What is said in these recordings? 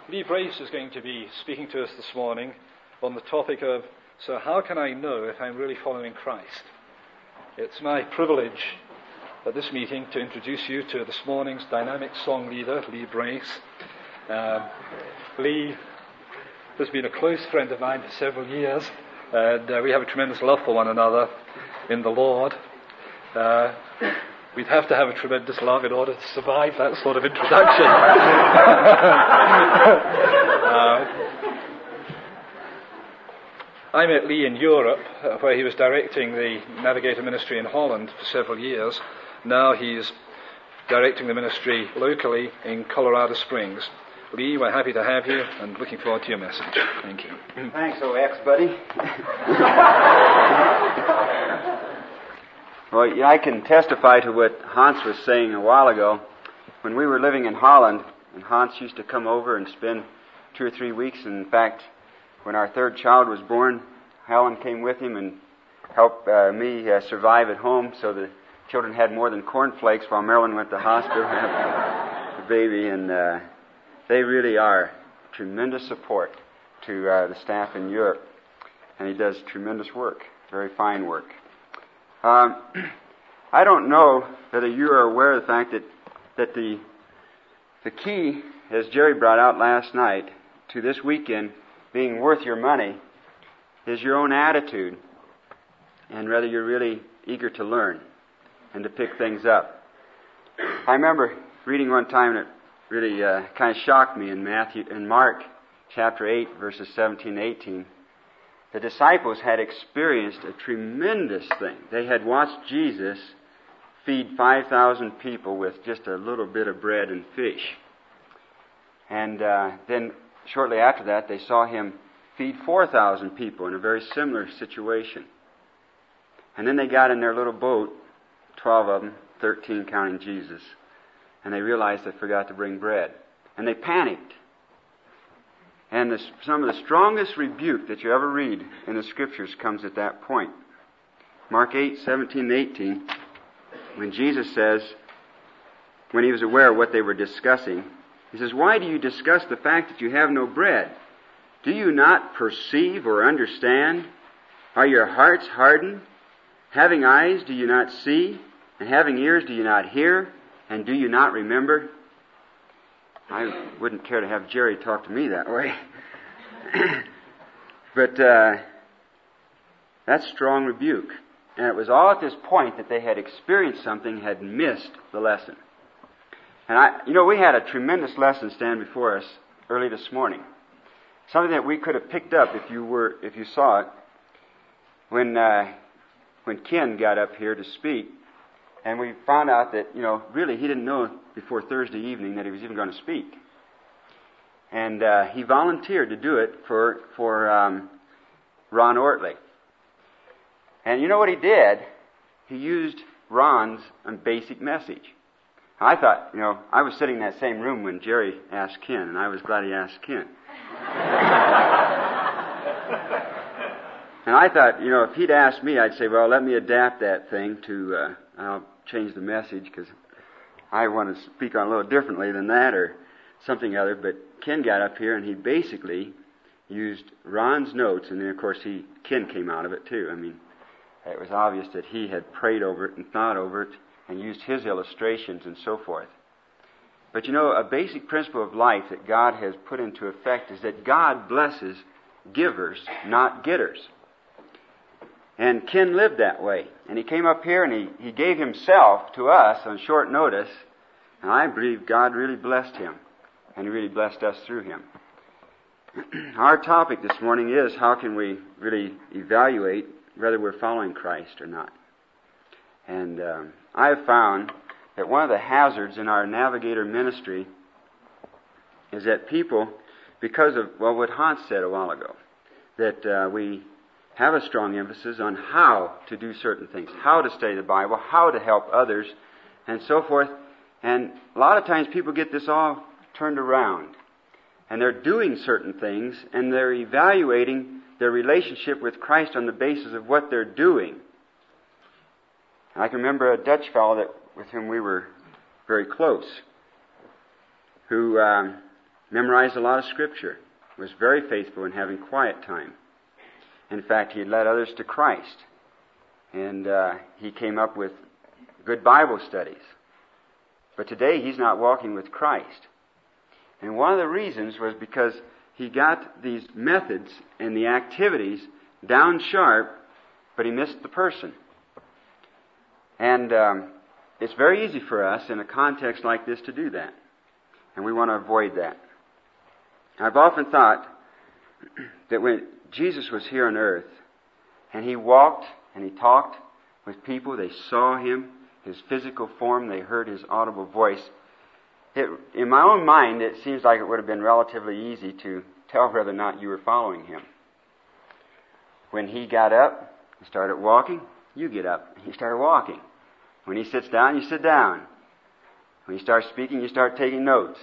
Lee Brace is going to be speaking to us this morning on the topic of, so how can I know if I'm really following Christ? It's my privilege at this meeting to introduce you to this morning's dynamic song leader, Lee Brace. Lee has been a close friend of mine for several years, and we have a tremendous love for one another in the Lord. We'd have to have a tremendous love in order to survive that sort of introduction. I met Lee in Europe, where he was directing the Navigator ministry in Holland for several years. Now he's directing the ministry locally in Colorado Springs. Lee, we're happy to have you and looking forward to your message. Thank you. Thanks, OX, buddy. Well, yeah, I can testify to what Hans was saying a while ago. When we were living in Holland, and Hans used to come over and spend 2 or 3 weeks. In fact, when our third child was born, Helen came with him and helped me survive at home, so the children had more than cornflakes while Marilyn went to the hospital and had the baby. And they really are tremendous support to the staff in Europe. And he does tremendous work, very fine work. I don't know whether you are aware of the fact that the key, as Jerry brought out last night, to this weekend being worth your money is your own attitude and whether you're really eager to learn and to pick things up. I remember reading one time, and it really kind of shocked me in Mark chapter 8, verses 17 and 18. The disciples had experienced a tremendous thing. They had watched Jesus feed 5,000 people with just a little bit of bread and fish. And then shortly after that, they saw him feed 4,000 people in a very similar situation. And then they got in their little boat, 12 of them, 13 counting Jesus, and they realized they forgot to bring bread. And they panicked. And some of the strongest rebuke that you ever read in the Scriptures comes at that point. Mark 8, 17 and 18, when Jesus says, when he was aware of what they were discussing, he says, "Why do you discuss the fact that you have no bread? Do you not perceive or understand? Are your hearts hardened? Having eyes, do you not see? And having ears, do you not hear? And do you not remember?" I wouldn't care to have Jerry talk to me that way. But that's strong rebuke. And it was all at this point that they had experienced something, had missed the lesson. And we had a tremendous lesson stand before us early this morning. Something that we could have picked up if you saw it. When Ken got up here to speak, and we found out that, really he didn't know before Thursday evening that he was even going to speak. And he volunteered to do it for Ron Ortley. And you know what he did? He used Ron's basic message. I thought, I was sitting in that same room when Jerry asked Ken, and I was glad he asked Ken. And I thought, if he'd asked me, I'd say, well, let me adapt that thing to, I'll change the message because I want to speak on a little differently than that or something other. But Ken got up here and he basically used Ron's notes, and then of course Ken came out of it too. I mean, it was obvious that he had prayed over it and thought over it and used his illustrations and so forth. But a basic principle of life that God has put into effect is that God blesses givers, not getters. And Ken lived that way. And he came up here and he gave himself to us on short notice. And I believe God really blessed him. And he really blessed us through him. Our topic this morning is, how can we really evaluate whether we're following Christ or not? And I have found that one of the hazards in our Navigator ministry is that people, because of, what Hans said a while ago, that we have a strong emphasis on how to do certain things, how to study the Bible, how to help others, and so forth. And a lot of times people get this all turned around. And they're doing certain things, and they're evaluating their relationship with Christ on the basis of what they're doing. And I can remember a Dutch fellow with whom we were very close, who memorized a lot of Scripture, was very faithful in having quiet time. In fact, he had led others to Christ, and he came up with good Bible studies. But today he's not walking with Christ. And one of the reasons was because he got these methods and the activities down sharp, but he missed the person. And it's very easy for us in a context like this to do that. And we want to avoid that. I've often thought that when Jesus was here on earth, and he walked and he talked with people, they saw him, his physical form, they heard his audible voice. In my own mind, it seems like it would have been relatively easy to tell whether or not you were following him. When he got up and started walking, you get up and you start walking. When he sits down, you sit down. When he starts speaking, you start taking notes.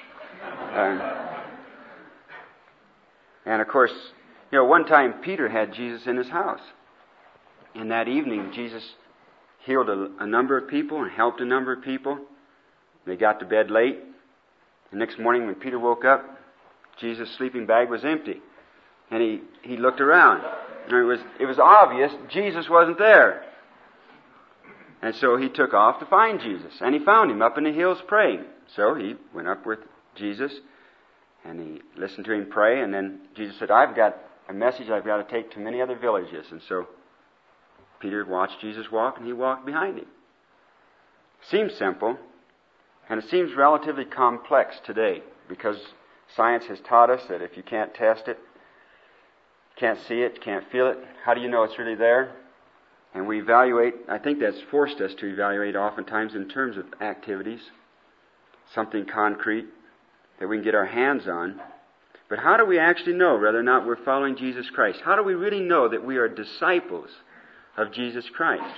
And of course, one time Peter had Jesus in his house. And that evening, Jesus healed a number of people and helped a number of people. They got to bed late. The next morning when Peter woke up, Jesus' sleeping bag was empty. And he looked around. And it was obvious Jesus wasn't there. And so he took off to find Jesus. And he found him up in the hills praying. So he went up with Jesus and he listened to him pray. And then Jesus said, I've got a message I've got to take to many other villages. And so Peter watched Jesus walk and he walked behind him. Seems simple. And it seems relatively complex today because science has taught us that if you can't test it, can't see it, can't feel it, how do you know it's really there? And we evaluate, I think that's forced us to evaluate oftentimes in terms of activities, something concrete that we can get our hands on. But how do we actually know whether or not we're following Jesus Christ? How do we really know that we are disciples of Jesus Christ?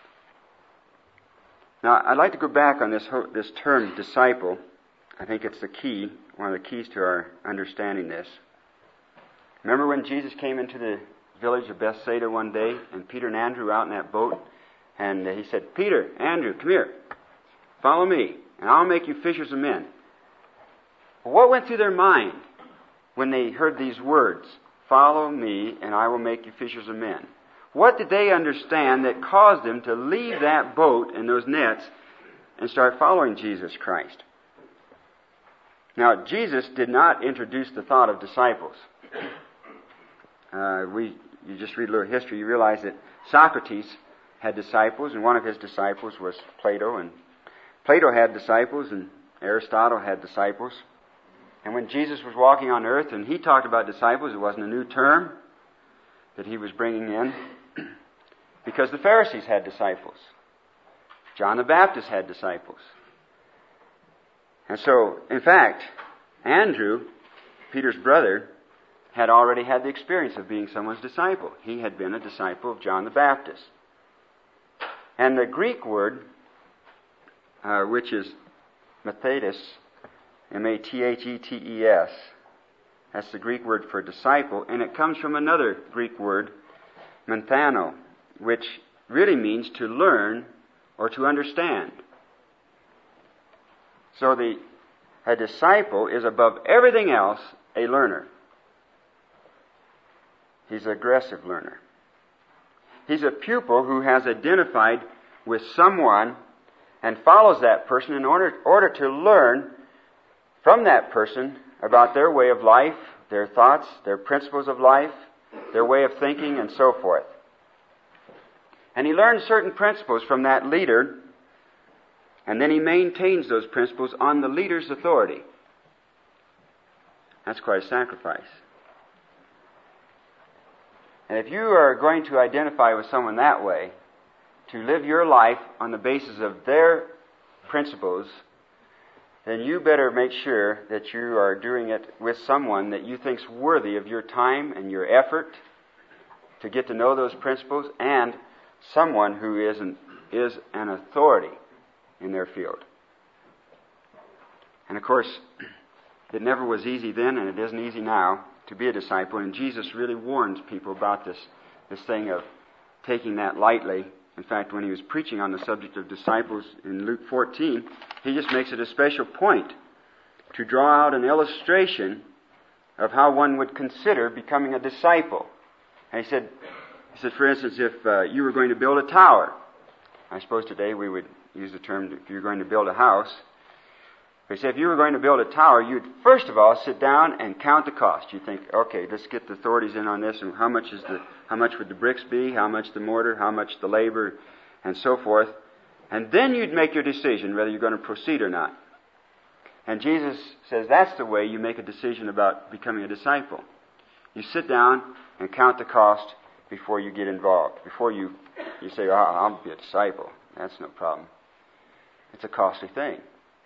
Now, I'd like to go back on this term, disciple. I think it's the key, one of the keys to our understanding this. Remember when Jesus came into the village of Bethsaida one day, and Peter and Andrew were out in that boat, and he said, Peter, Andrew, come here, follow me, and I'll make you fishers of men. What went through their mind when they heard these words, follow me, and I will make you fishers of men? What did they understand that caused them to leave that boat and those nets and start following Jesus Christ? Now, Jesus did not introduce the thought of disciples. You just read a little history, you realize that Socrates had disciples, and one of his disciples was Plato, and Plato had disciples, and Aristotle had disciples. And when Jesus was walking on earth and he talked about disciples, it wasn't a new term that he was bringing in, because the Pharisees had disciples. John the Baptist had disciples. And so, in fact, Andrew, Peter's brother, had already had the experience of being someone's disciple. He had been a disciple of John the Baptist. And the Greek word, which is Mathetes, M-A-T-H-E-T-E-S, that's the Greek word for disciple, and it comes from another Greek word, menthano, which really means to learn or to understand. So a disciple is above everything else a learner. He's an aggressive learner. He's a pupil who has identified with someone and follows that person in order to learn from that person about their way of life, their thoughts, their principles of life, their way of thinking, and so forth. And he learns certain principles from that leader, and then he maintains those principles on the leader's authority. That's quite a sacrifice. And if you are going to identify with someone that way, to live your life on the basis of their principles, then you better make sure that you are doing it with someone that you think's worthy of your time and your effort to get to know those principles, and someone who is an authority in their field. And of course, it never was easy then, and it isn't easy now, to be a disciple, and Jesus really warns people about this thing of taking that lightly. In fact, when he was preaching on the subject of disciples in Luke 14, he just makes it a special point to draw out an illustration of how one would consider becoming a disciple. And he said, for instance, if you were going to build a tower, I suppose today we would use the term if you're going to build a house. But he said, if you were going to build a tower, you'd first of all sit down and count the cost. You'd think, okay, let's get the authorities in on this, and how much would the bricks be, how much the mortar, how much the labor, and so forth. And then you'd make your decision whether you're going to proceed or not. And Jesus says that's the way you make a decision about becoming a disciple. You sit down and count the cost before you get involved. Before you say, I'll be a disciple. That's no problem. It's a costly thing.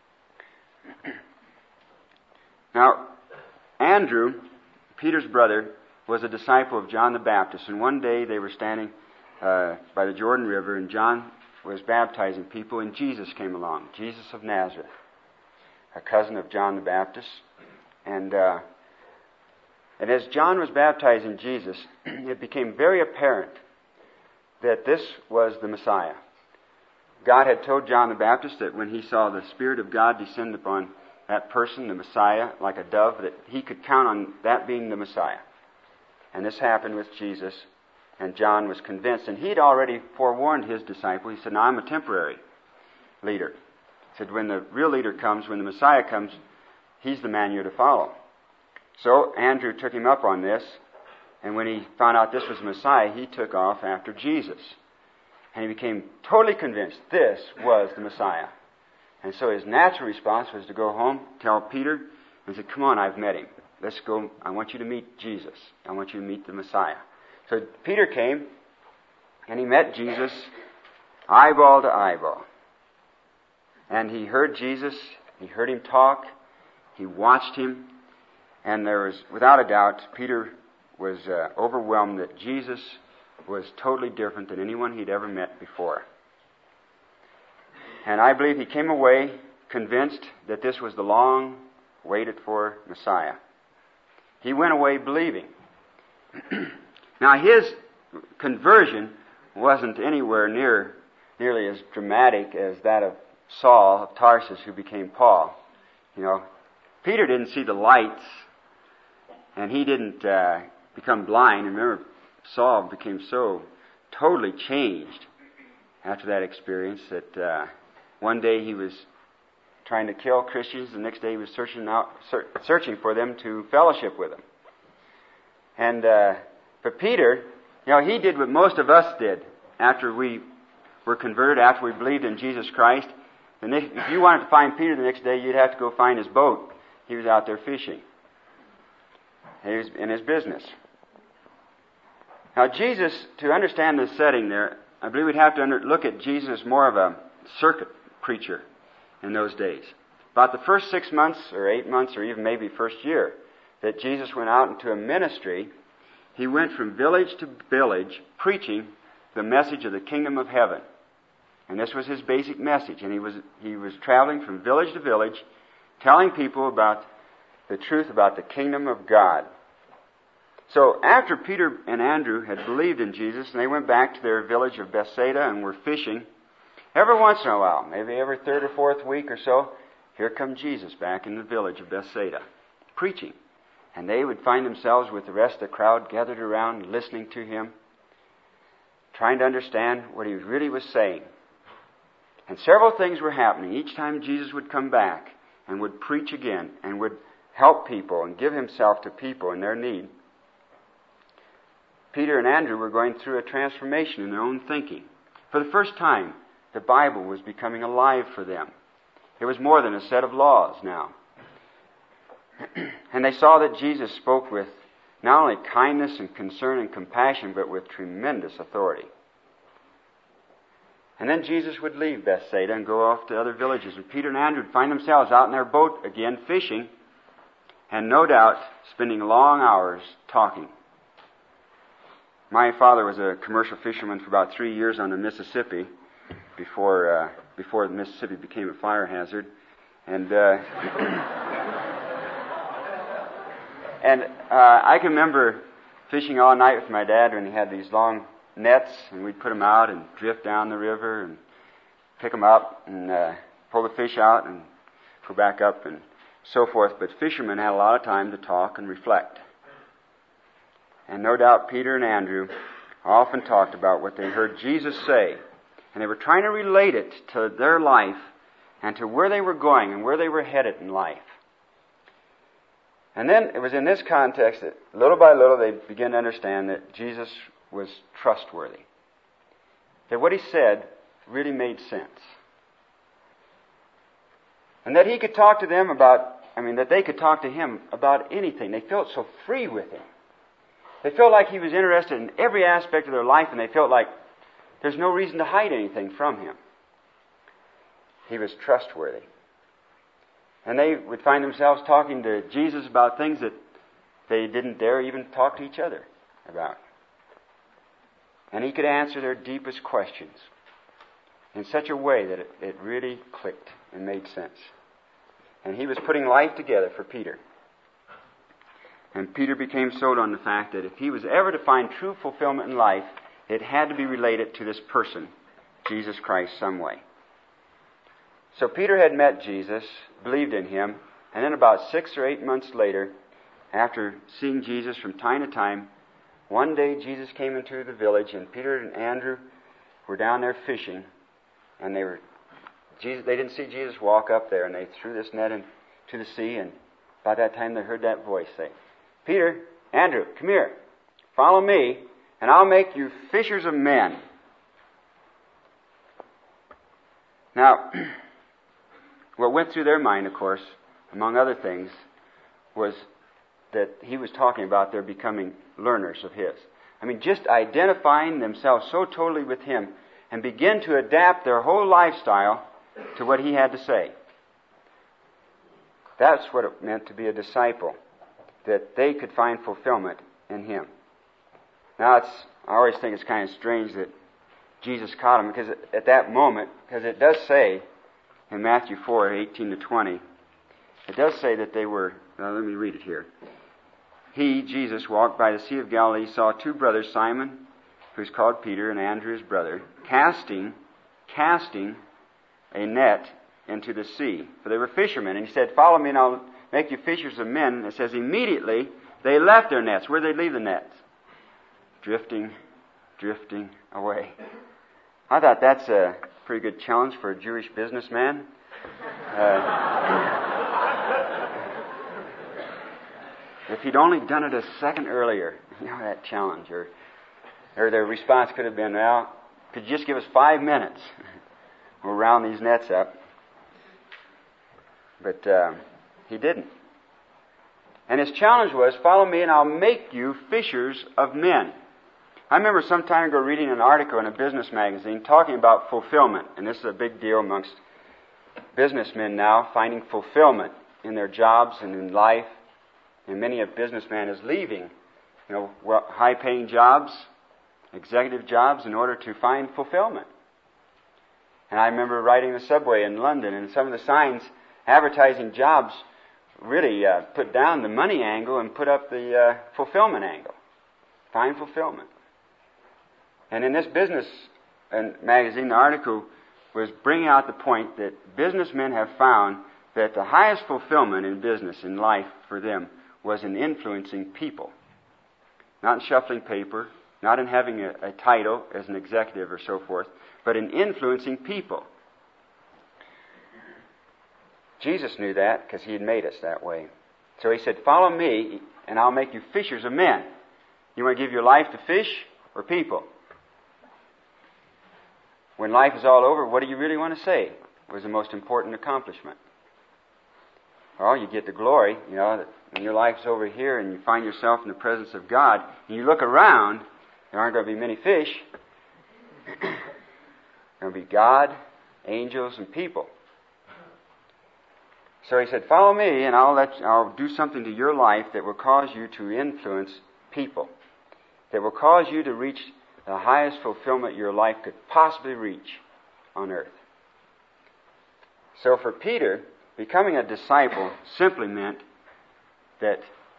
Now, Andrew, Peter's brother, was a disciple of John the Baptist. And one day they were standing by the Jordan River, and John was baptizing people, and Jesus came along, Jesus of Nazareth, a cousin of John the Baptist. And as John was baptizing Jesus, it became very apparent that this was the Messiah. God had told John the Baptist that when he saw the Spirit of God descend upon that person, the Messiah, like a dove, that he could count on that being the Messiah. And this happened with Jesus, and John was convinced. And he'd already forewarned his disciple. He said, now I'm a temporary leader. He said, when the real leader comes, when the Messiah comes, he's the man you're to follow. So Andrew took him up on this, and when he found out this was the Messiah, he took off after Jesus. And he became totally convinced this was the Messiah. And so his natural response was to go home, tell Peter, and say, come on, I've met him. Let's go. I want you to meet Jesus. I want you to meet the Messiah. So Peter came, and he met Jesus eyeball to eyeball. And he heard Jesus. He heard him talk. He watched him. And there was, without a doubt, Peter was overwhelmed that Jesus was totally different than anyone he'd ever met before. And I believe he came away convinced that this was the long-waited-for Messiah. He went away believing. Now, his conversion wasn't anywhere nearly as dramatic as that of Saul of Tarsus, who became Paul. You know, Peter didn't see the lights, and he didn't become blind. Remember, Saul became so totally changed after that experience that one day he was trying to kill Christians, the next day he was searching for them to fellowship with them. And but Peter, you know, he did what most of us did after we were converted, after we believed in Jesus Christ. If you wanted to find Peter the next day, you'd have to go find his boat. He was out there fishing. He was in his business. Now, Jesus, to understand the setting there, I believe we'd have to look at Jesus as more of a circuit preacher in those days. About the first 6 months or 8 months or even maybe first year that Jesus went out into a ministry, he went from village to village preaching the message of the kingdom of heaven. And this was his basic message. And he was traveling from village to village, telling people about the truth about the kingdom of God. So after Peter and Andrew had believed in Jesus, and they went back to their village of Bethsaida and were fishing, every once in a while, maybe every third or fourth week or so, here come Jesus back in the village of Bethsaida, preaching. And they would find themselves with the rest of the crowd gathered around, listening to him, trying to understand what he really was saying. And several things were happening. Each time Jesus would come back and would preach again and would help people and give himself to people in their need, Peter and Andrew were going through a transformation in their own thinking. For the first time, the Bible was becoming alive for them. It was more than a set of laws now. And they saw that Jesus spoke with not only kindness and concern and compassion, but with tremendous authority. And then Jesus would leave Bethsaida and go off to other villages. And Peter and Andrew would find themselves out in their boat again, fishing, and no doubt spending long hours talking. My father was a commercial fisherman for about 3 years on the Mississippi before the Mississippi became a fire hazard. And I can remember fishing all night with my dad when he had these long nets, and we'd put them out and drift down the river and pick them up and pull the fish out and go back up and so forth, but fishermen had a lot of time to talk and reflect. And no doubt Peter and Andrew often talked about what they heard Jesus say, and they were trying to relate it to their life and to where they were going and where they were headed in life. And then it was in this context that little by little they began to understand that Jesus was trustworthy. That what he said really made sense. And that he could talk to them that they could talk to him about anything. They felt so free with him. They felt like he was interested in every aspect of their life, and they felt like there's no reason to hide anything from him. He was trustworthy. And they would find themselves talking to Jesus about things that they didn't dare even talk to each other about. And he could answer their deepest questions in such a way that it really clicked and made sense. And he was putting life together for Peter. And Peter became sold on the fact that if he was ever to find true fulfillment in life, it had to be related to this person, Jesus Christ, some way. So Peter had met Jesus, believed in him, and then about 6 or 8 months later, after seeing Jesus from time to time, one day Jesus came into the village, and Peter and Andrew were down there fishing, and they didn't see Jesus walk up there, and they threw this net into the sea, and by that time they heard that voice say, "Peter, Andrew, come here, follow me, and I'll make you fishers of men." Now, what went through their mind, of course, among other things, was that he was talking about their becoming learners of his. Just identifying themselves so totally with him and begin to adapt their whole lifestyle to what he had to say. That's what it meant to be a disciple, that they could find fulfillment in him. Now, I always think it's kind of strange that Jesus caught them, because at that moment, because it does say in Matthew 4:18-20, it does say that they were, let me read it here. He, Jesus, walked by the Sea of Galilee, saw 2 brothers, Simon, who's called Peter, and Andrew his brother, casting a net into the sea. For they were fishermen. And he said, "Follow me and I'll make you fishers of men." And it says, immediately they left their nets. Where'd they leave the nets? Drifting away. I thought that's a pretty good challenge for a Jewish businessman. If he'd only done it a second earlier, that challenge, or their response could have been, "Well, could you just give us 5 minutes? We'll round these nets up." But he didn't. And his challenge was, "Follow me and I'll make you fishers of men." I remember some time ago reading an article in a business magazine talking about fulfillment. And this is a big deal amongst businessmen now, finding fulfillment in their jobs and in life. And many a businessman is leaving, high-paying jobs, executive jobs, in order to find fulfillment. And I remember riding the subway in London, and some of the signs advertising jobs really put down the money angle and put up the fulfillment angle. Find fulfillment. And in this business magazine, the article was bringing out the point that businessmen have found that the highest fulfillment in business, in life for them, was in influencing people. Not in shuffling paper, not in having a title as an executive or so forth, but in influencing people. Jesus knew that because he had made us that way. So he said, "Follow me and I'll make you fishers of men." You want to give your life to fish or people? When life is all over, what do you really want to say was the most important accomplishment? Well, you get the glory, that when your life's over here and you find yourself in the presence of God, and you look around, there aren't going to be many fish. There will be God, angels, and people. So he said, "Follow me, and I'll do something to your life that will cause you to influence people, that will cause you to reach the highest fulfillment your life could possibly reach on earth." So for Peter, becoming a disciple simply meant that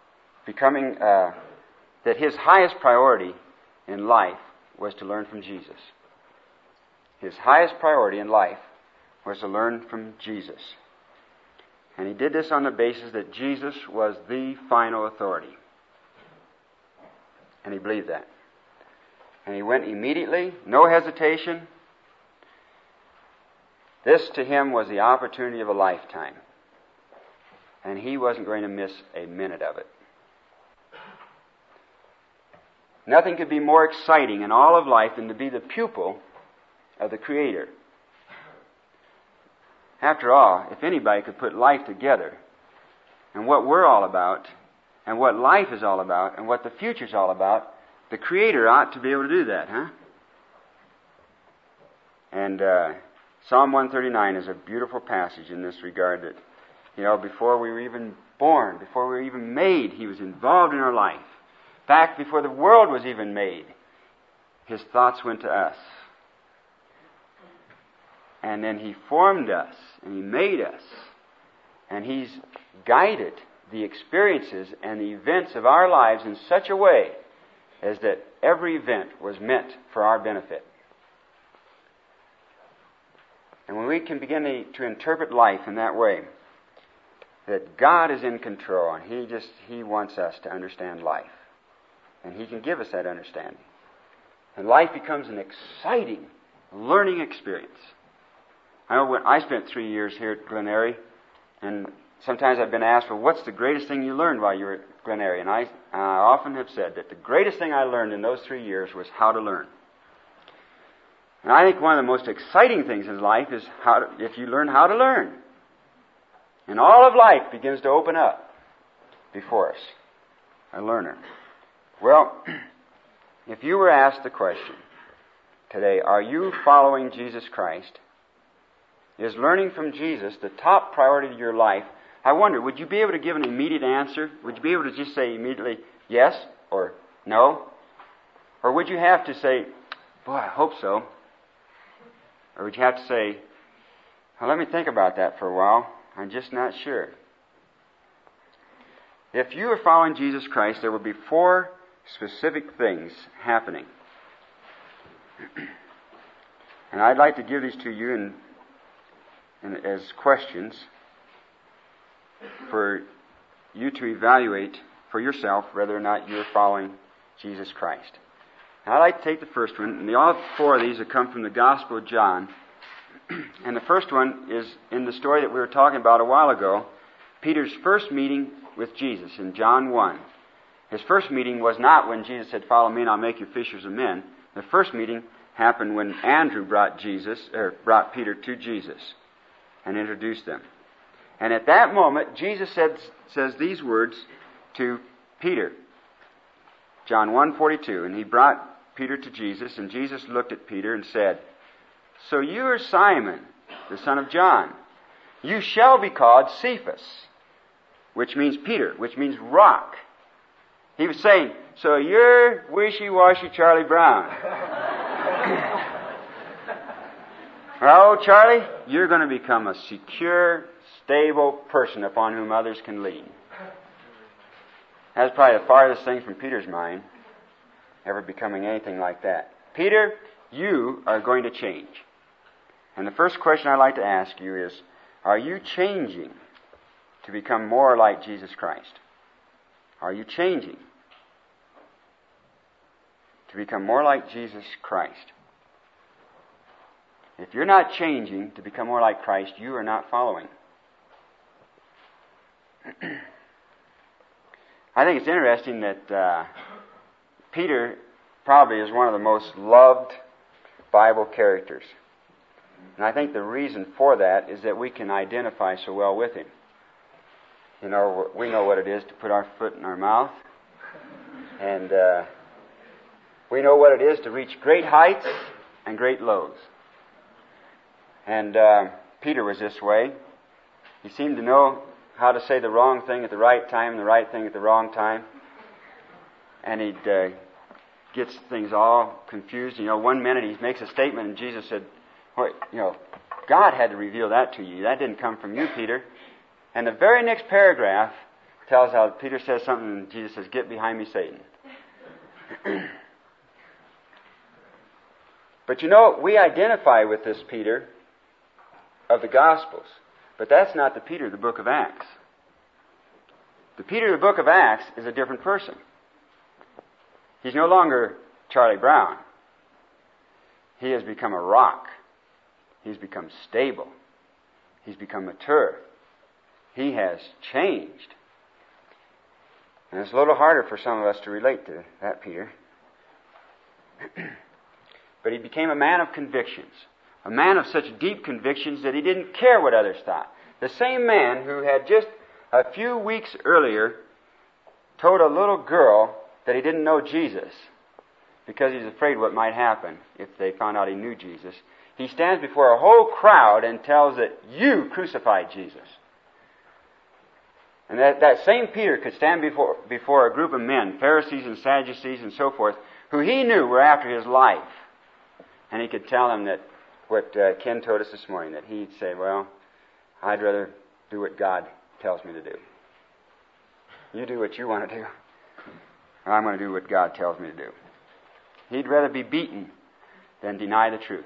that his highest priority in life was to learn from Jesus. His highest priority in life was to learn from Jesus. And he did this on the basis that Jesus was the final authority. And he believed that. And he went immediately, no hesitation. This to him was the opportunity of a lifetime. And he wasn't going to miss a minute of it. Nothing could be more exciting in all of life than to be the pupil of the Creator. After all, if anybody could put life together, and what we're all about, and what life is all about, and what the future's all about, the Creator ought to be able to do that, huh? And Psalm 139 is a beautiful passage in this regard that, before we were even born, before we were even made, He was involved in our life. Back before the world was even made, His thoughts went to us. And then He formed us, and He made us. And He's guided the experiences and the events of our lives in such a way as that every event was meant for our benefit. And when we can begin to interpret life in that way, that God is in control, and He wants us to understand life. And He can give us that understanding. And life becomes an exciting learning experience. I know when I spent 3 years here at Glen Eyrie, and sometimes I've been asked, well, what's the greatest thing you learned while you were at Glen Eyrie? And I often have said that the greatest thing I learned in those 3 years was how to learn. And I think one of the most exciting things in life is if you learn how to learn. And all of life begins to open up before us, a learner. Well, if you were asked the question today, are you following Jesus Christ? Is learning from Jesus the top priority of your life? I wonder, would you be able to give an immediate answer? Would you be able to just say immediately yes or no? Or would you have to say, boy, I hope so? Or would you have to say, well, let me think about that for a while. I'm just not sure. If you are following Jesus Christ, there will be 4 specific things happening. And I'd like to give these to you as questions for you to evaluate for yourself whether or not you're following Jesus Christ. Now, I'd like to take the first one, and all 4 of these have come from the Gospel of John. And the first one is in the story that we were talking about a while ago, Peter's first meeting with Jesus in John 1. His first meeting was not when Jesus said, follow me and I'll make you fishers of men. The first meeting happened when Andrew brought Peter to Jesus and introduced them. And at that moment, Jesus says these words to Peter. John 1:42, and He brought Peter to Jesus, and Jesus looked at Peter and said, so you are Simon, the son of John. You shall be called Cephas, which means Peter, which means rock. He was saying, so you're wishy-washy Charlie Brown. Oh, Charlie, you're going to become a secure, stable person upon whom others can lean. That's probably the farthest thing from Peter's mind, ever becoming anything like that. Peter, you are going to change. And the first question I'd like to ask you is, are you changing to become more like Jesus Christ? Are you changing to become more like Jesus Christ? If you're not changing to become more like Christ, you are not following. I think it's interesting that Peter probably is one of the most loved Bible characters. And I think the reason for that is that we can identify so well with him. We know what it is to put our foot in our mouth. And we know what it is to reach great heights and great lows. And Peter was this way. He seemed to know how to say the wrong thing at the right time and the right thing at the wrong time. And he'd gets things all confused. One minute he makes a statement and Jesus said, God had to reveal that to you. That didn't come from you, Peter. And the very next paragraph tells how Peter says something and Jesus says, get behind me, Satan. But we identify with this Peter of the Gospels. But that's not the Peter of the book of Acts. The Peter of the book of Acts is a different person. He's no longer Charlie Brown. He has become a rock. He's become stable. He's become mature. He has changed. And it's a little harder for some of us to relate to that Peter. But he became a man of convictions. A man of such deep convictions that he didn't care what others thought. The same man who had just a few weeks earlier told a little girl that he didn't know Jesus because he's afraid what might happen if they found out he knew Jesus. He stands before a whole crowd and tells that you crucified Jesus. And that same Peter could stand before a group of men, Pharisees and Sadducees and so forth, who he knew were after his life. And he could tell them that what Ken told us this morning, that he'd say, well, I'd rather do what God tells me to do. You do what you want to do, or I'm going to do what God tells me to do. He'd rather be beaten than deny the truth.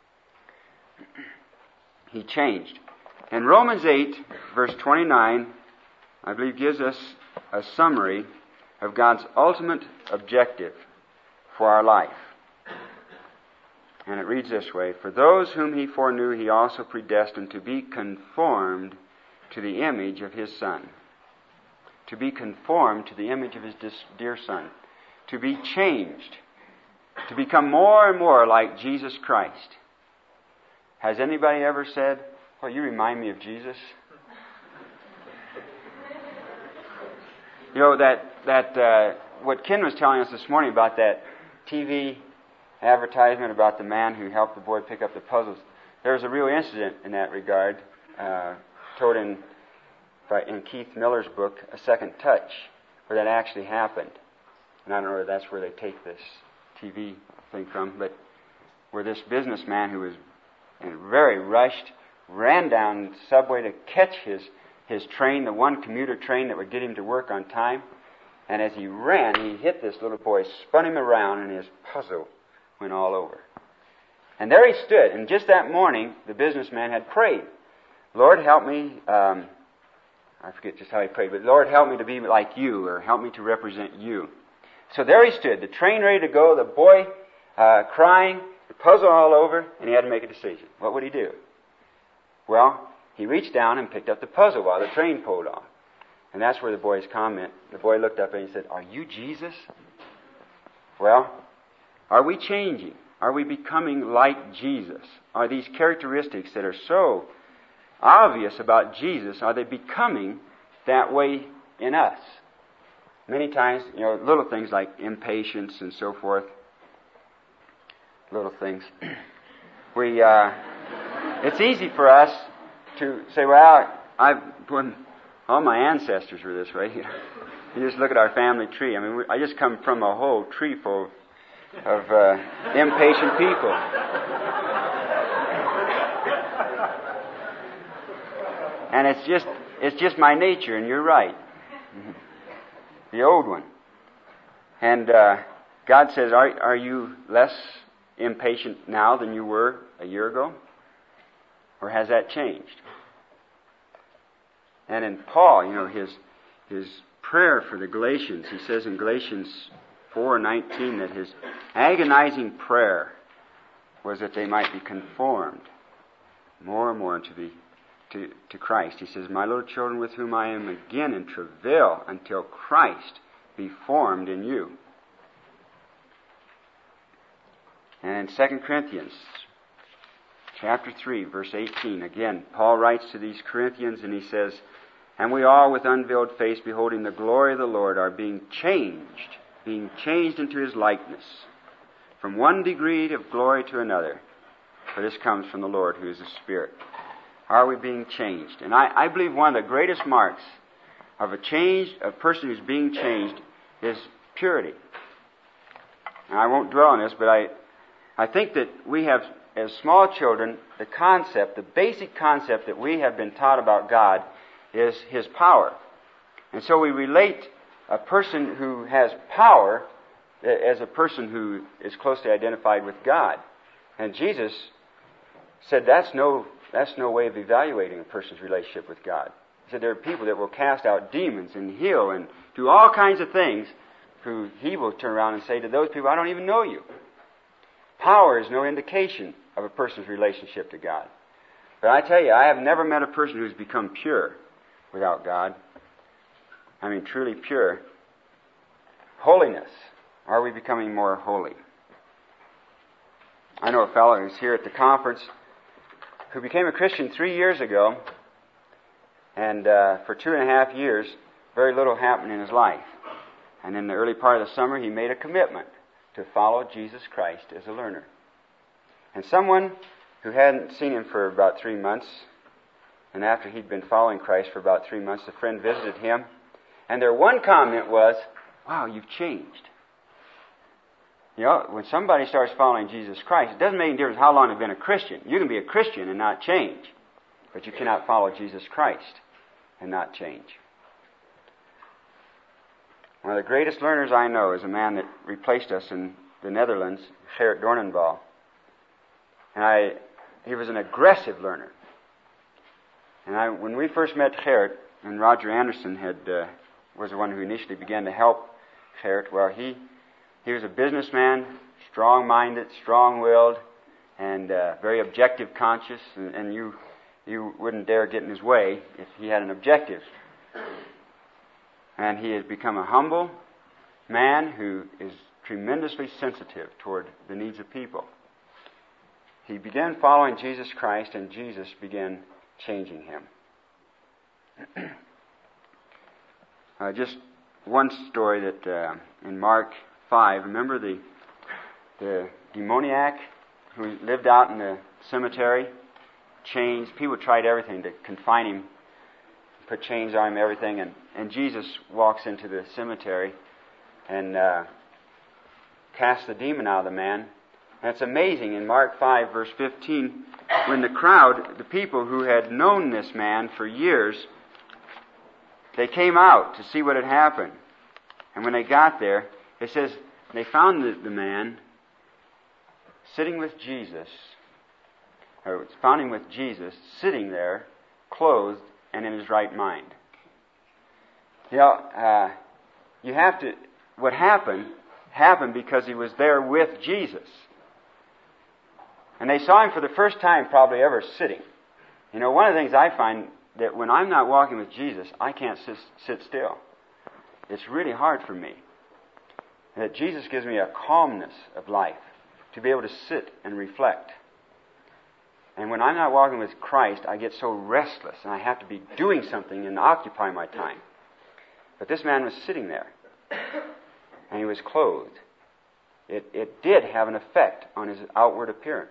He changed. And Romans 8, verse 29, I believe gives us a summary of God's ultimate objective for our life. And it reads this way, for those whom he foreknew, he also predestined to be conformed to the image of his Son. To be conformed to the image of his dear Son. To be changed. To become more and more like Jesus Christ. Has anybody ever said, well, you remind me of Jesus? You know, that what Ken was telling us this morning about that TV advertisement about the man who helped the boy pick up the puzzles. There's a real incident in that regard, told in Keith Miller's book, A Second Touch, where that actually happened. And I don't know if that's where they take this TV thing from, but where this businessman who was very rushed ran down the subway to catch his train, the one commuter train that would get him to work on time. And as he ran, he hit this little boy, spun him around, and his puzzle went all over. And there he stood, and just that morning, the businessman had prayed, Lord, help me, I forget just how he prayed, but Lord, help me to be like you, or help me to represent you. So there he stood, the train ready to go, the boy crying, the puzzle all over, and he had to make a decision. What would he do? Well, he reached down and picked up the puzzle while the train pulled off. And that's where the boy looked up and he said, are you Jesus? Well, are we changing? Are we becoming like Jesus? Are these characteristics that are so obvious about Jesus, are they becoming that way in us? Many times, little things like impatience and so forth, little things. It's easy for us to say, well, all my ancestors were this way. You just look at our family tree. I mean, I just come from a whole tree full of impatient people. And it's just my nature, and you're right. The old one. And God says, are you less impatient now than you were a year ago? Or has that changed? And in Paul, his prayer for the Galatians, he says in Galatians 4:19 that his agonizing prayer was that they might be conformed more and more to Christ. He says, my little children with whom I am again in travail until Christ be formed in you. And in 2 Corinthians chapter 3, verse 18, again, Paul writes to these Corinthians and he says, and we all with unveiled face, beholding the glory of the Lord, are being changed into his likeness, from one degree of glory to another. For this comes from the Lord, who is the Spirit. Are we being changed? And I believe one of the greatest marks of a person who's being changed is purity. And I won't dwell on this, but I think that we have, as small children, the basic concept that we have been taught about God is his power. And so we relate a person who has power as a person who is closely identified with God. And Jesus said that's no that's no way of evaluating a person's relationship with God. He said there are people that will cast out demons and heal and do all kinds of things who he will turn around and say to those people, I don't even know you. Power is no indication of a person's relationship to God. But I tell you, I have never met a person who's become pure without God. I mean, truly pure. Holiness. Are we becoming more holy? I know a fellow who's here at the conference who became a Christian 3 years ago, and for 2.5 years, very little happened in his life. And in the early part of the summer, he made a commitment to follow Jesus Christ as a learner. And someone who hadn't seen him for about 3 months, and after he'd been following Christ for about 3 months, a friend visited him, and their one comment was, wow, you've changed. You know, when somebody starts following Jesus Christ, it doesn't make any difference how long they've been a Christian. You can be a Christian and not change, but you cannot follow Jesus Christ and not change. One of the greatest learners I know is a man that replaced us in the Netherlands, Gerrit Dornenbal. And he was an aggressive learner. And when we first met Gerrit, and Roger Anderson was the one who initially began to help Gerrit, well, he was a businessman, strong-minded, strong-willed, and very objective conscious, and you wouldn't dare get in his way if he had an objective. And he has become a humble man who is tremendously sensitive toward the needs of people. He began following Jesus Christ, and Jesus began changing him. Just one story that in Mark 5, remember the demoniac who lived out in the cemetery, chains. People tried everything to confine him, put chains on him, everything, and Jesus walks into the cemetery and casts the demon out of the man. And it's amazing, in Mark 5, verse 15, when the crowd, the people who had known this man for years, they came out to see what had happened. And when they got there, it says they found the man sitting with Jesus, or found him with Jesus, sitting there, clothed and in his right mind. You know, what happened because he was there with Jesus. And they saw him for the first time probably ever sitting. You know, one of the things I find that when I'm not walking with Jesus, I can't sit still. It's really hard for me. And that Jesus gives me a calmness of life to be able to sit and reflect. And when I'm not walking with Christ, I get so restless and I have to be doing something and occupy my time. But this man was sitting there and he was clothed. It did have an effect on his outward appearance.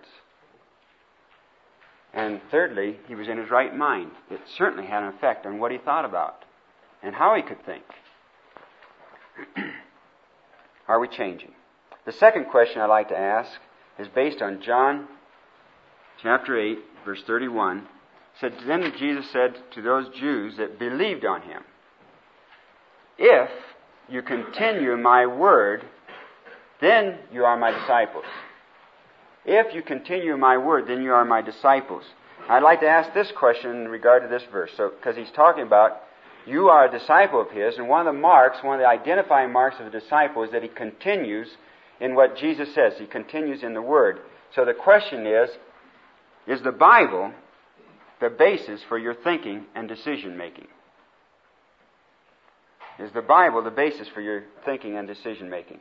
And thirdly, he was in his right mind. It certainly had an effect on what he thought about and how he could think. Are we changing? The second question I'd like to ask is based on John chapter 8, verse 31. It said, then Jesus said to those Jews that believed on him, if you continue my word, then you are my disciples. If you continue my word, then you are my disciples. I'd like to ask this question in regard to this verse, because he's talking about you are a disciple of his, and one of the identifying marks of a disciple is that he continues in what Jesus says. He continues in the word. So the question is the Bible the basis for your thinking and decision making? Is the Bible the basis for your thinking and decision making?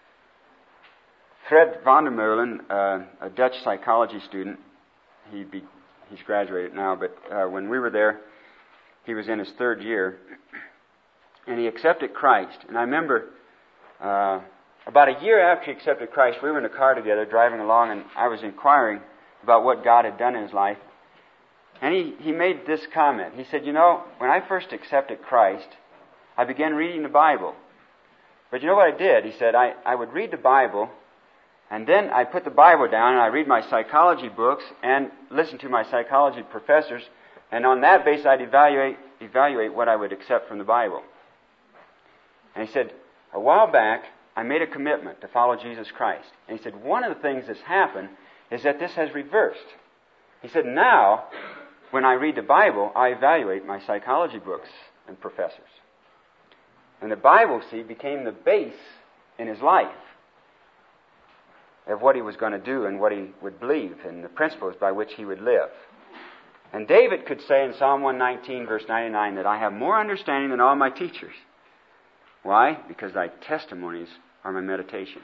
Fred van der Meulen, a Dutch psychology student, he's graduated now, but when we were there, he was in his third year, and he accepted Christ. And I remember about a year after he accepted Christ, we were in a car together driving along, and I was inquiring about what God had done in his life. And he made this comment. He said, you know, when I first accepted Christ, I began reading the Bible. But you know what I did? He said, I would read the Bible, and then I put the Bible down and I read my psychology books and listen to my psychology professors, and on that basis I'd evaluate what I would accept from the Bible. And he said, a while back I made a commitment to follow Jesus Christ. And he said, one of the things that's happened is that this has reversed. He said, now, when I read the Bible, I evaluate my psychology books and professors. And the Bible, see, became the base in his life of what he was going to do and what he would believe and the principles by which he would live. And David could say in Psalm 119, verse 99, that I have more understanding than all my teachers. Why? Because thy testimonies are my meditation.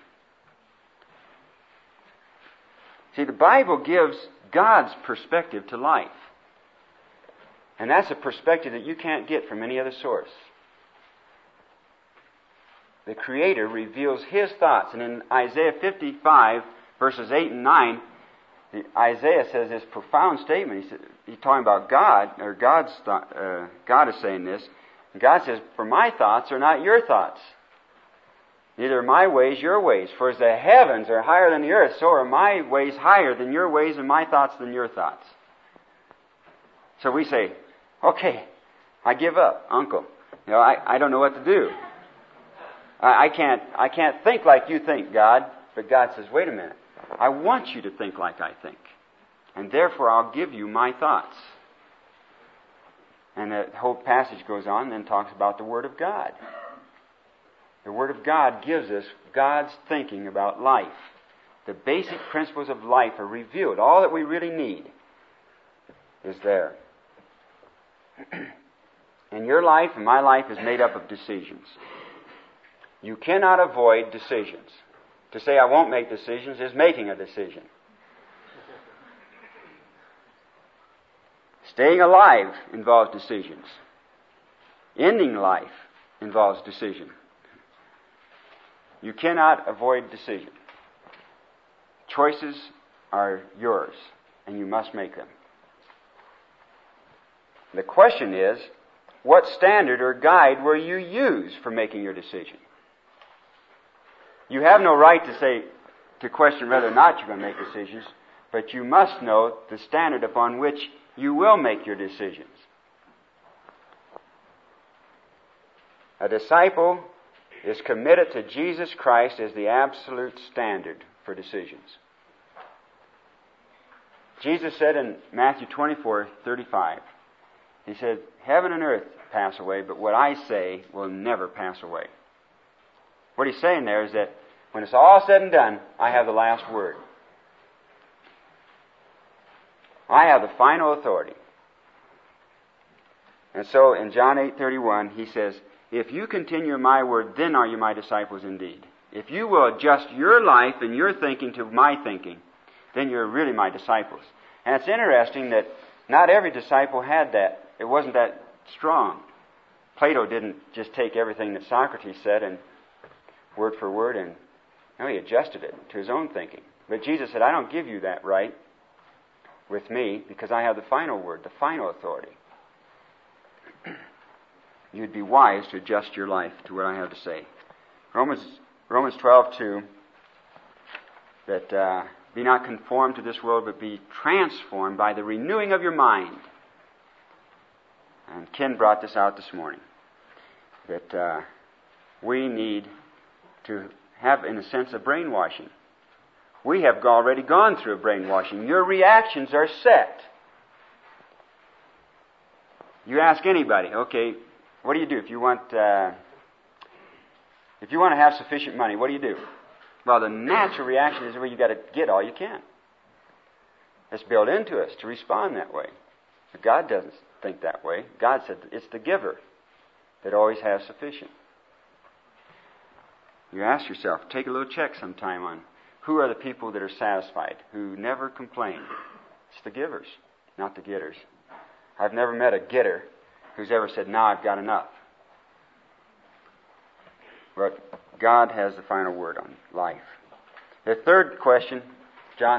See, the Bible gives God's perspective to life. And that's a perspective that you can't get from any other source. The Creator reveals His thoughts. And in Isaiah 55, verses 8 and 9, Isaiah says this profound statement. He's talking about God, or God is saying this. And God says, for my thoughts are not your thoughts. Neither are my ways your ways. For as the heavens are higher than the earth, so are my ways higher than your ways and my thoughts than your thoughts. So we say, okay, I give up, Uncle. I don't know what to do. I can't think like you think, God. But God says, wait a minute. I want you to think like I think. And therefore I'll give you my thoughts. And the whole passage goes on and then talks about the Word of God. The Word of God gives us God's thinking about life. The basic principles of life are revealed. All that we really need is there. And your life and my life is made up of decisions. You cannot avoid decisions. To say I won't make decisions is making a decision. Staying alive involves decisions. Ending life involves decision. You cannot avoid decision. Choices are yours, and you must make them. The question is, what standard or guide will you use for making your decision? You have no right to question whether or not you're going to make decisions, but you must know the standard upon which you will make your decisions. A disciple is committed to Jesus Christ as the absolute standard for decisions. Jesus said in Matthew 24:35, He said, heaven and earth pass away, but what I say will never pass away. What He's saying there is that when it's all said and done, I have the last word. I have the final authority. And so in John 8:31, He says, if you continue in my word, then are you my disciples indeed. If you will adjust your life and your thinking to my thinking, then you're really my disciples. And it's interesting that not every disciple had that. It wasn't that strong. Plato didn't just take everything that Socrates said and word for word, and no, he adjusted it to his own thinking. But Jesus said, I don't give you that right with me because I have the final word, the final authority. You'd be wise to adjust your life to what I have to say. Romans 12:2, that be not conformed to this world, but be transformed by the renewing of your mind. And Ken brought this out this morning, that we need to have, in a sense, a brainwashing. We have already gone through a brainwashing. Your reactions are set. You ask anybody, okay, what do you do if you want to have sufficient money? What do you do? Well, the natural reaction is where you got to get all you can. It's built into us to respond that way. But God doesn't think that way. God said it's the giver that always has sufficient. You ask yourself, take a little check sometime on who are the people that are satisfied, who never complain. It's the givers, not the getters. I've never met a getter who's ever said, now I've got enough. But God has the final word on life. The third question, John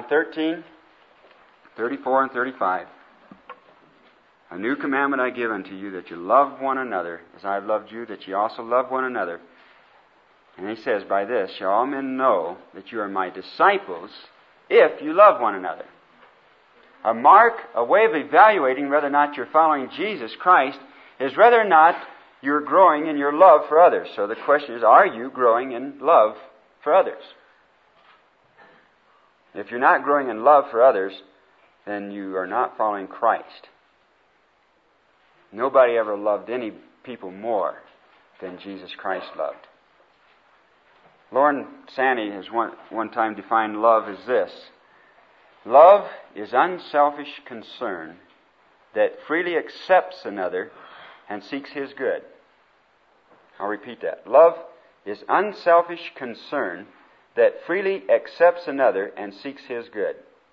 13:34 and 35. A new commandment I give unto you, that you love one another, as I have loved you, that ye also love one another. And He says, by this shall all men know that you are my disciples, if you love one another. A mark, a way of evaluating whether or not you're following Jesus Christ, is whether or not you're growing in your love for others. So the question is, are you growing in love for others? If you're not growing in love for others, then you are not following Christ. Nobody ever loved any people more than Jesus Christ loved. Lauren Sanney has one time defined love as this: love is unselfish concern that freely accepts another and seeks his good. I'll repeat that. Love is unselfish concern that freely accepts another and seeks his good.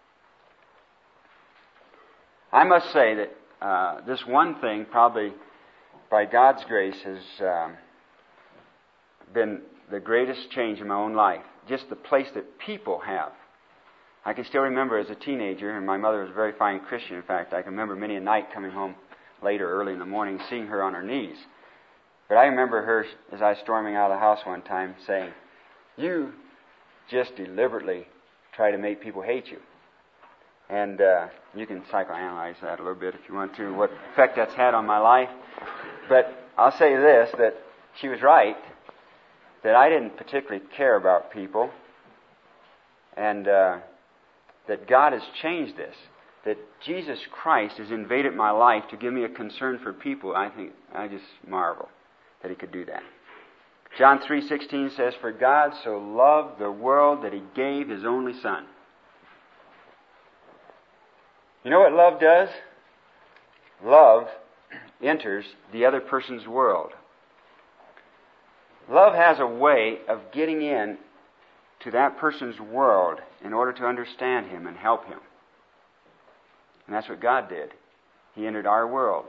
I must say that this one thing, probably by God's grace, has been the greatest change in my own life. Just the place that people have. I can still remember as a teenager, and my mother was a very fine Christian. In fact, I can remember many a night coming home later, early in the morning, seeing her on her knees. But I remember her, as I was storming out of the house one time, saying, "You just deliberately try to make people hate you." And you can psychoanalyze that a little bit if you want to, what effect that's had on my life. But I'll say this, that she was right, that I didn't particularly care about people, and that God has changed this, that Jesus Christ has invaded my life to give me a concern for people. I just marvel that He could do that. John 3:16 says, "For God so loved the world that He gave His only Son." You know what love does? Love enters the other person's world. Love has a way of getting in to that person's world in order to understand him and help him. And that's what God did. He entered our world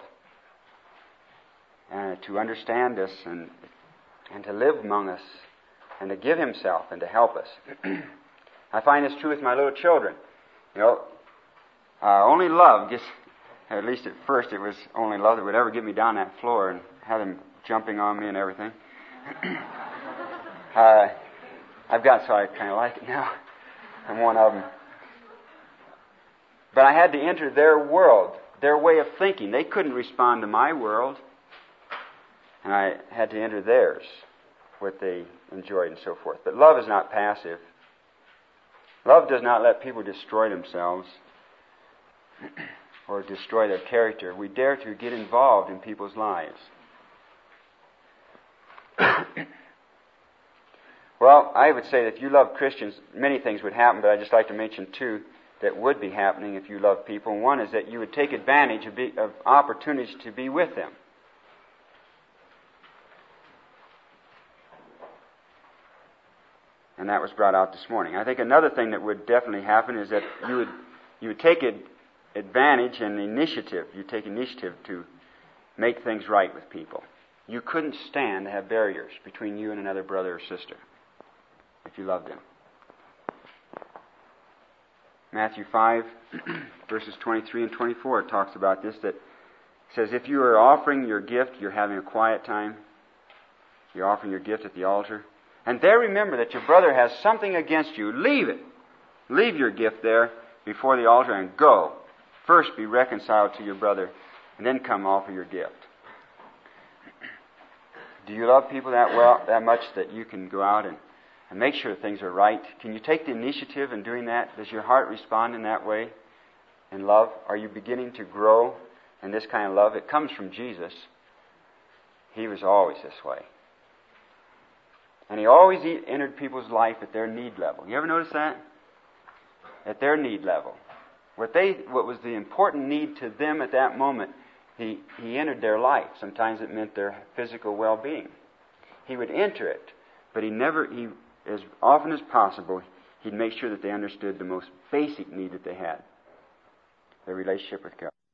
to understand us and to live among us and to give Himself and to help us. I find this true with my little children. You know, only love, at least at first it was only love that would ever get me down that floor and have them jumping on me and everything. I've got so I kind of like it now. I'm one of them. But I had to enter their world, their way of thinking. They couldn't respond to my world. And I had to enter theirs, what they enjoyed and so forth. But love is not passive. Love does not let people destroy themselves or destroy their character. We dare to get involved in people's lives. Well, I would say that if you love Christians, many things would happen, but I'd just like to mention two that would be happening if you love people. And one is that you would take advantage of opportunities to be with them. And that was brought out this morning. I think another thing that would definitely happen is that you would take advantage and initiative. You take initiative to make things right with people. You couldn't stand to have barriers between you and another brother or sister if you loved them. Matthew 5, verses 23 and 24 talks about this, that says, if you are offering your gift, you're having a quiet time, you're offering your gift at the altar, and there remember that your brother has something against you, leave it. Leave your gift there before the altar and go. First be reconciled to your brother, and then come offer your gift. Do you love people that much that you can go out and make sure things are right? Can you take the initiative in doing that? Does your heart respond in that way in love? Are you beginning to grow in this kind of love? It comes from Jesus. He was always this way. And He always entered people's life at their need level. You ever notice that? At their need level. What was the important need to them at that moment, He entered their life. Sometimes it meant their physical well-being. He would enter it, but as often as possible, He'd make sure that they understood the most basic need that they had, their relationship with God.